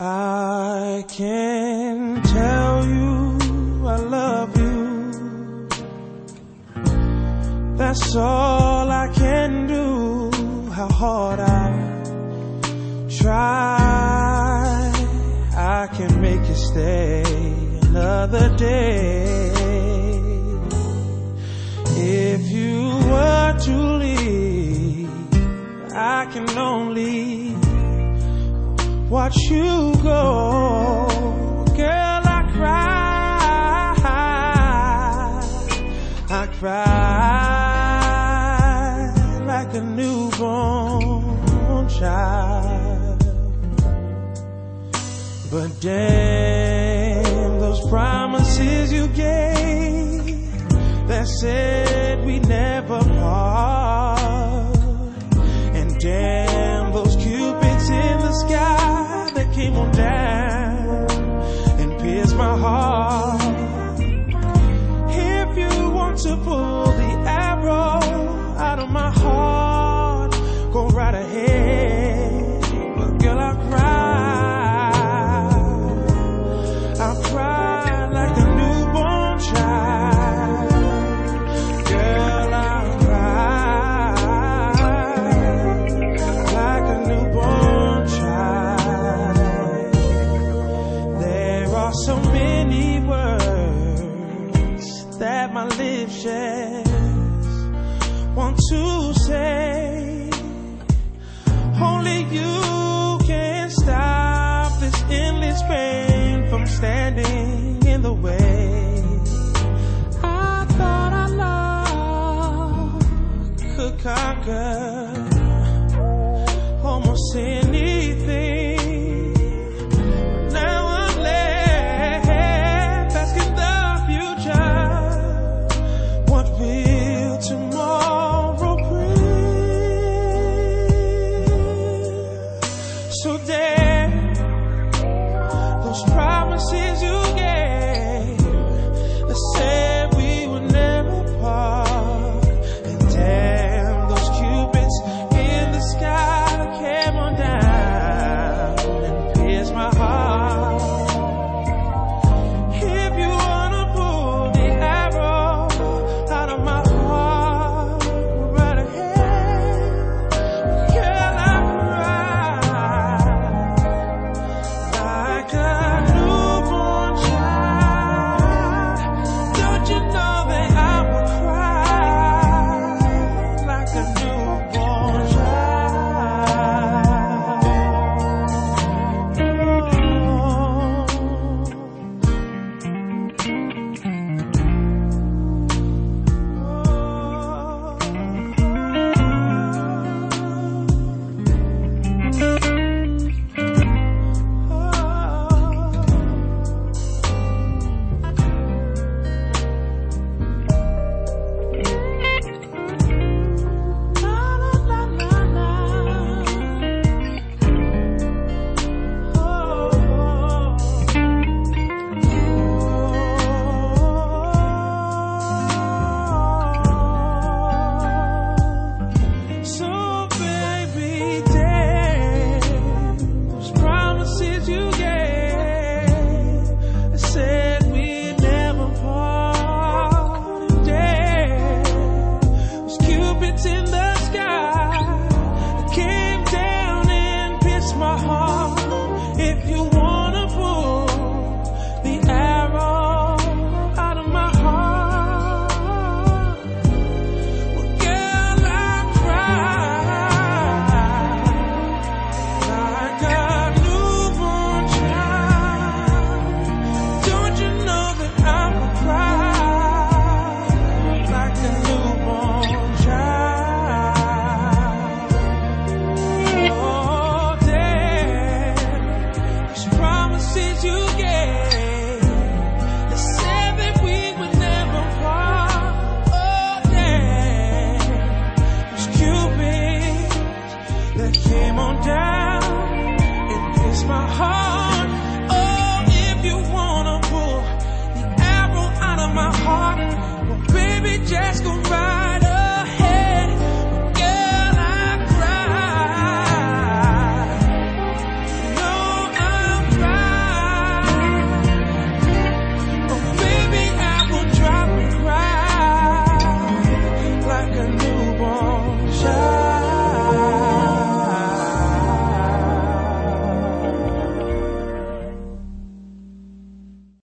I can tell you I love you. That's all I can do. How hard I try, I can make you stay another day. If you were to leave, I can only watch you go. Girl, I cry like a newborn child. But damn, those promises you gave that said we never part. And damn, those cupids in the sky that came on down and pierced my heart. If you want to pull the arrow out of my heart, go right ahead. But girl, I cry like a newborn child. Girl, I cry like a newborn child. There are so many words that my lips just want to say. Only you can stop this endless pain from standing in the way. I thought our love could conquer almost anything. Now I'm left asking the future, what will tomorrow bring? So damn, those promises you gave that said we would never part. And damn, those cupids in the sky that came on down and pierced my heart. If you wanna pull the arrow out of my heart, go right ahead. Girl, I cry like a newborn child. Don't you know that I will cry like a newborn that came on down and pierced my heart.